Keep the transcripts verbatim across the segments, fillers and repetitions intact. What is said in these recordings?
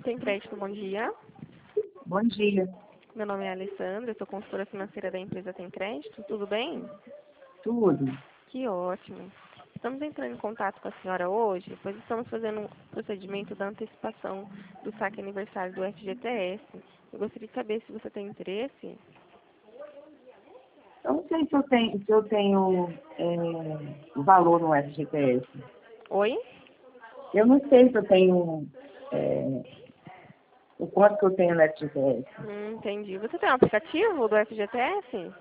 Tem crédito, bom dia. Bom dia. Meu nome é Alessandra, eu sou consultora financeira da empresa Tem Crédito, tudo bem? Tudo. Que ótimo. Estamos entrando em contato com a senhora hoje, pois estamos fazendo um procedimento da antecipação do saque aniversário do F G T S. Eu gostaria de saber se você tem interesse. Eu não sei se eu tenho, se eu tenho é, valor no F G T S. Oi? Eu não sei se eu tenho é, o quanto que eu tenho no F G T S. Hum, entendi. Você tem um aplicativo do F G T S?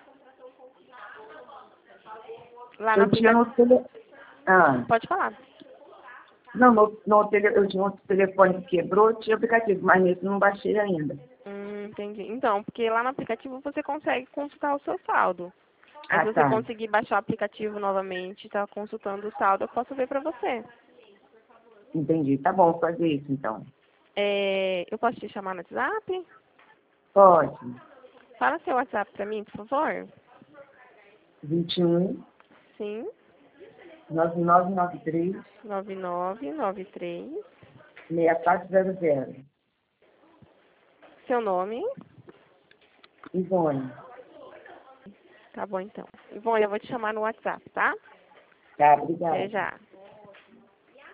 Lá no Eu tinha aplicativo. no tele... ah, Pode falar. não, no, no tele... eu tinha um telefone que quebrou, eu tinha aplicativo, mas nesse não baixei ainda. Hum, entendi. Então, porque lá no aplicativo você consegue consultar o seu saldo. Aí Ah, se você tá. conseguir baixar o aplicativo novamente e estar consultando o saldo, eu posso ver para você. Entendi. Tá bom, vou fazer isso então. É, eu posso te chamar no WhatsApp? Pode. Fala seu WhatsApp para mim, por favor. vinte e um, Sim, nove nove nove três, nove nove nove três. seis quatro zero zero. Seu nome? Ivone. Tá bom, então. Bom, eu vou te chamar no WhatsApp, tá? Tá, Até obrigada. já.